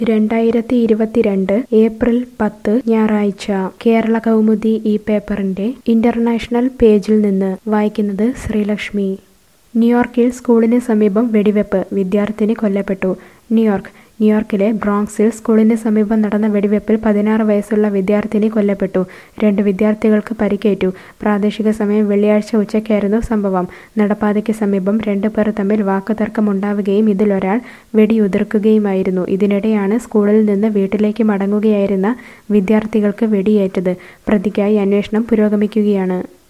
2022 April 10 ഞായറാഴ്ച കേരള കൗമുദി ഈ പേപ്പറിന്റെ ഇന്റർനാഷണൽ പേജിൽ നിന്ന് വായിക്കുന്നത് ശ്രീലക്ഷ്മി. ന്യൂയോർക്കിൽ സ്കൂളിന് സമീപം വെടിവെപ്പ്, വിദ്യാർത്ഥിനി കൊല്ലപ്പെട്ടു. ന്യൂയോർക്കിലെ ബ്രോങ്സിൽ സ്കൂളിന് സമീപം നടന്ന വെടിവെപ്പിൽ 16 വയസ്സുള്ള വിദ്യാർത്ഥിനി കൊല്ലപ്പെട്ടു. 2 വിദ്യാർത്ഥികൾക്ക് പരിക്കേറ്റു. പ്രാദേശിക സമയം വെള്ളിയാഴ്ച ഉച്ചയ്ക്കായിരുന്നു സംഭവം. നടപ്പാതയ്ക്ക് സമീപം 2 പേർ തമ്മിൽ വാക്കുതർക്കമുണ്ടാവുകയും ഇതിലൊരാൾ വെടിയുതിർക്കുകയുമായിരുന്നു. ഇതിനിടെയാണ് സ്കൂളിൽ നിന്ന് വീട്ടിലേക്ക് മടങ്ങുകയായിരുന്ന വിദ്യാർത്ഥികൾക്ക് വെടിയേറ്റത്. പ്രതിക്കായി അന്വേഷണം പുരോഗമിക്കുകയാണ്.